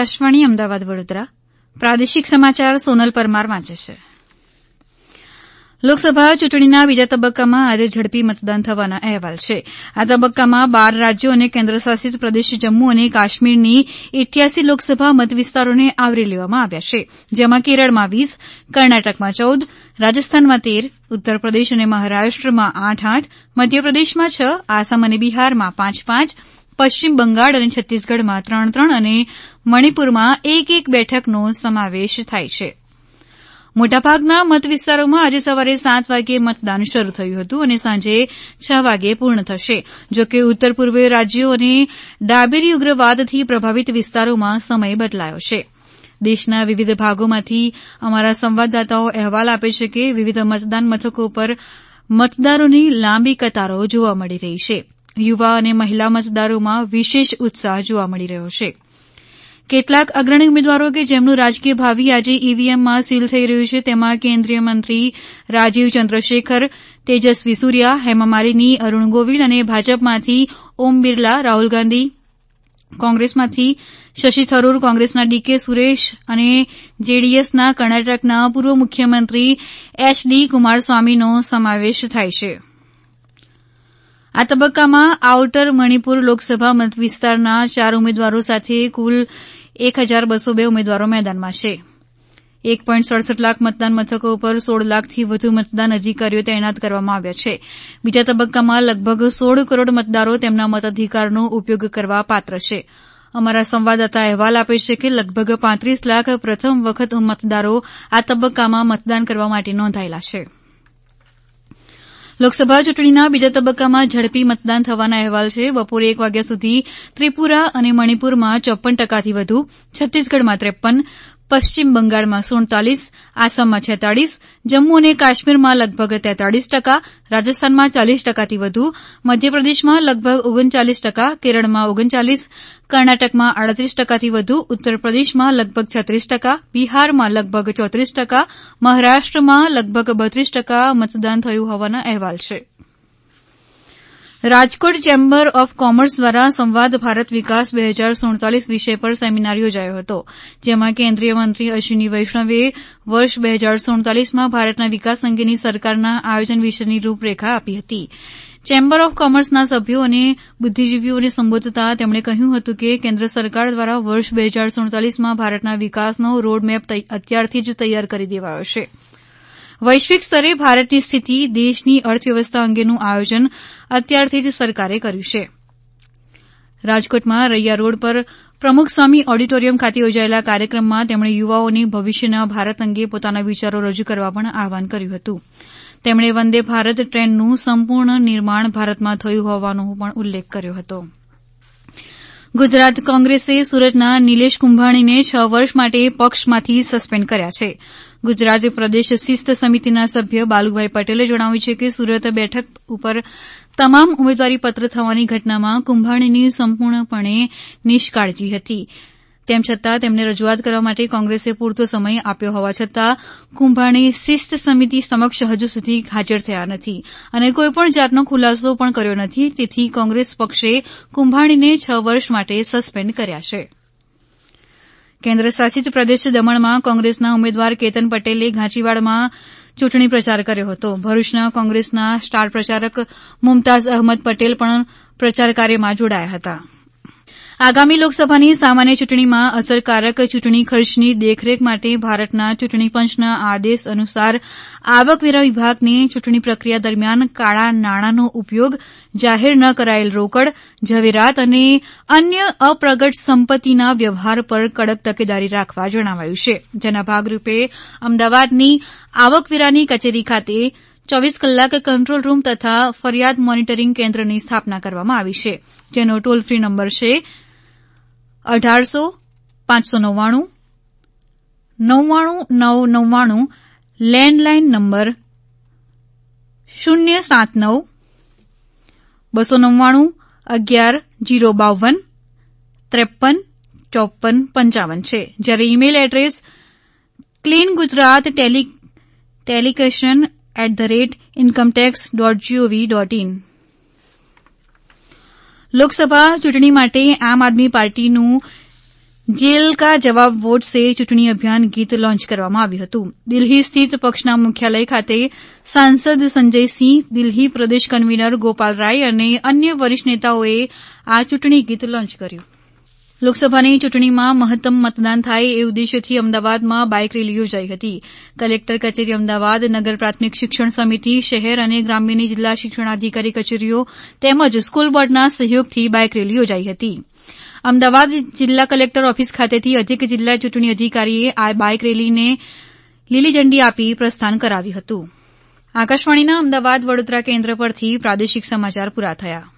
આકાશવાણી અમદાવાદ વડોદરા પ્રાદેશિક સમાચાર સોનલ પરમાર વાંચે છે. લોકસભા ચૂંટણીના બીજા તબક્કામાં આજે ઝડપી મતદાન થવાના અહેવાલ છે. આ તબક્કામાં 12 રાજ્યો અને કેન્દ્રશાસિત પ્રદેશ જમ્મુ અને કાશ્મીરની 88 લોકસભા મતવિસ્તારોને આવરી લેવામાં આવ્યા છે, જેમાં કેરળમાં 20, કર્ણાટકમાં 14, રાજસ્થાનમાં 13, ઉત્તર પ્રદેશ અને મહારાષ્ટ્રમાં 8-8, મધ્યપ્રદેશમાં 6, આસામ અને બિહારમાં 5-5, પશ્ચિમ બંગાળ અને છત્તીસગઢમાં 3-3 અને મણિપુરમાં 1-1 બેઠકનો સમાવેશ થાય છે. મોટાભાગના મતવિસ્તારોમાં આજે સવારે 7 વાગ્યે મતદાન શરૂ થયું હતું અને સાંજે 6 વાગ્યે પૂર્ણ થશે. જોકે ઉત્તર પૂર્વીય રાજ્યો અને ડાબેરી ઉગ્રવાદથી પ્રભાવિત વિસ્તારોમાં સમય બદલાયો છે. દેશના વિવિધ ભાગોમાંથી અમારા સંવાદદાતાઓ અહેવાલ આપે છે કે વિવિધ મતદાન મથકો પર મતદારોની લાંબી કતારો જોવા મળી રહી છે. યુવા અને મહિલા મતદારોમાં વિશેષ ઉત્સાહ જોવા મળી રહ્યો છે. કેટલાક અગ્રણી ઉમેદવારો કે જેમનું રાજકીય ભાવિ આજે ઈવીએમમાં સીલ થઈ રહ્યું છે, તેમાં કેન્દ્રીય મંત્રી રાજીવ ચંદ્રશેખર, તેજસ્વી સૂર્યા, હેમા માલિની, અરૂણ ગોવિલ અને ભાજપમાંથી ઓમ બિરલા, રાહુલ ગાંધી, કોંગ્રેસમાંથી શશી થરૂર, કોંગ્રેસના ડીકે સુરેશ અને જેડીએસના કર્ણાટકના પૂર્વ મુખ્યમંત્રી એચડી કુમારસ્વામીનો સમાવેશ થાય છે. આ તબક્કામાં આઉટર મણિપુર લોકસભા મતવિસ્તારના 4 ઉમેદવારો સાથે કુલ 1202 ઉમેદવારો મેદાનમાં છે. 1.67 લાખ મતદાન મથકો પર 16 લાખથી વધુ મતદાન અધિકારીઓ તૈનાત કરવામાં આવ્યા છે. બીજા તબક્કામાં લગભગ 16 કરોડ મતદારો તેમના મતાધિકારનો ઉપયોગ કરવા પાત્ર છે. અમારા સંવાદદાતા અહેવાલ આપે છે કે લગભગ 35 લાખ પ્રથમ વખત મતદારો આ તબક્કામાં મતદાન કરવા માટે નોંધાયેલા છે. લોકસભા ચૂંટણીના બીજા તબક્કામાં ઝડપી મતદાન થવાના અહેવાલ છે. બપોરે 1 વાગ્યા સુધી ત્રિપુરા અને મણિપુરમાં 54%થી વધુ, છત્તીસગઢમાં 53%, પશ્ચિમ બંગાળમાં 47%, આસામમાં 46%, જમ્મુ અને કાશ્મીરમાં લગભગ 43%, રાજસ્થાનમાં 40%થી વધુ, મધ્યપ્રદેશમાં લગભગ 39%, કેરળમાં 39%, કર્ણાટકમાં 38%થી વધુ, ઉત્તર પ્રદેશમાં લગભગ 36%, બિહારમાં લગભગ 34%, મહારાષ્ટ્રમાં લગભગ 32% મતદાન થયું હોવાના અહેવાલ છે. રાજકોટ ચેમ્બર ઓફ કોમર્સ દ્વારા સંવાદ ભારત વિકાસ 2047 વિષય પર સેમિનાર યોજાયો હતો, જેમાં કેન્દ્રીય મંત્રી અશ્વિની વૈષ્ણવે વર્ષ 2047માં ભારતના વિકાસ અંગેની સરકારના આયોજન વિશેની રૂપરેખા આપી હતી. ચેમ્બર ઓફ કોમર્સના સભ્યો અને બુદ્ધિજીવીઓને સંબોધતા તેમણે કહ્યું હતું કે કેન્દ્ર સરકાર દ્વારા વર્ષ 2047માં ભારતના વિકાસનો રોડમેપ અત્યારથી જ તૈયાર કરી દેવાયો છે. વૈશ્વિક સ્તરે ભારતની સ્થિતિ, દેશની અર્થવ્યવસ્થા અંગેનું આયોજન અત્યારથી જ સરકારે કર્યું છે. રાજકોટમાં રૈયા રોડ પર પ્રમુખ સ્વામી ઓડિટોરિયમ ખાતે યોજાયેલા કાર્યક્રમમાં તેમણે યુવાઓને ભવિષ્યના ભારત અંગે પોતાના વિચારો રજૂ કરવા પણ આહવાન કર્યું હતું. તેમણે વંદે ભારત ટ્રેનનું સંપૂર્ણ નિર્માણ ભારતમાં થયું હોવાનો પણ ઉલ્લેખ કર્યો હતો. ગુજરાત કોંગ્રેસે સુરતના નિલેશ કુંભાણીને 6 વર્ષ માટે પક્ષમાંથી સસ્પેન્ડ કર્યા છે. ગુજરાત પ્રદેશ શિસ્ત સમિતિના સભ્ય બાલુભાઈ પટેલે જણાવ્યું છે કે સુરત બેઠક ઉપર તમામ ઉમેદવારીપત્ર થવાની ઘટનામાં કુંભાણીની સંપૂર્ણપણે નિષ્કાળજી હતી. તેમ છતાં તેમને રજૂઆત કરવા માટે કોંગ્રેસે પૂરતો સમય આપ્યો હોવા છતાં કુંભાણી શિસ્ત સમિતિ સમક્ષ હજુ સુધી હાજર થયા નથી અને કોઈપણ જાતનો ખુલાસો પણ કર્યો નથી. તેથી કોંગ્રેસ પક્ષે કુંભાણીને 6 વર્ષ માટે સસ્પેન્ડ કર્યા છે. કેન્દ્ર શાસિત પ્રદેશ દમણમાં કોંગ્રેસના ઉમેદવાર કેતન પટેલે ઘાંચીવાડમાં ચૂંટણી પ્રચાર કર્યો હતો. ભરૂચના કોંગ્રેસના સ્ટાર પ્રચારક મુમતાઝ અહમદ પટેલ પણ પ્રચાર કાર્યમાં જોડાયા હતા. આગામી લોકસભાની સામાન્ય ચૂંટણીમાં અસરકારક ચૂંટણી ખર્ચની દેખરેખ માટે ભારતના ચૂંટણી પંચના આદેશ અનુસાર આવકવેરા વિભાગને ચૂંટણી પ્રક્રિયા દરમિયાન કાળા નાણાંનો ઉપયોગ, જાહેર ન કરાયેલ રોકડ, ઝવેરાત અને અન્ય અપ્રગટ સંપત્તિના વ્યવહાર પર કડક તકેદારી રાખવા જણાવાયું છે. જેના ભાગરૂપે અમદાવાદની આવકવેરાની કચેરી ખાતે 24 કલાક કંટ્રોલ રૂમ તથા ફરિયાદ મોનિટરિંગ કેન્દ્રની સ્થાપના કરવામાં આવી છે, જેનો ટોલ ફ્રી નંબર છે 1800 599 99999, લેન્ડલાઇન નંબર 079 299 11 052 53 54 55 છે. જ્યારે email address cleangujarat telecastion@incometax.gov.in. Lok Sabha ચૂંટણી માટે આમ આદમી પાર્ટીનું જેલ કા જવાબ વોટ સે ચૂંટણી અભિયાન ગીત લોન્ચ કરવામાં આવ્યું હતું. દિલ્હી સ્થિત પક્ષના મુખ્યાલય ખાતે સાંસદ સંજયસિંહ, દિલ્હી પ્રદેશ કન્વીનર ગોપાલ રાય અને અન્ય વરિષ્ઠ નેતાઓએ આ ચૂંટણી ગીત લોન્ચ કર્યું. લોકસભાની ચૂંટણીમાં મહત્તમ મતદાન થાય એ ઉદ્દેશ્યથી અમદાવાદમાં બાઇક રેલી યોજાઈ હતી. કલેક્ટર કચેરી અમદાવાદ, નગર પ્રાથમિક શિક્ષણ સમિતિ, શહેર અને ગ્રામ્યની જિલ્લા શિક્ષણાધિકારી કચેરીઓ તેમજ સ્કૂલ બોર્ડના સહયોગથી બાઇક રેલી યોજાઈ હતી. અમદાવાદ જિલ્લા કલેક્ટર ઓફિસ ખાતેથી અધિક જિલ્લા ચૂંટણી અધિકારીએ આ બાઇક રેલીને લીલી ઝંડી આપી પ્રસ્થાન કરાવ્યું હતું. આકાશવાણીના અમદાવાદ વડોદરા કેન્દ્ર પરથી પ્રાદેશિક સમાચાર પૂરા થયા.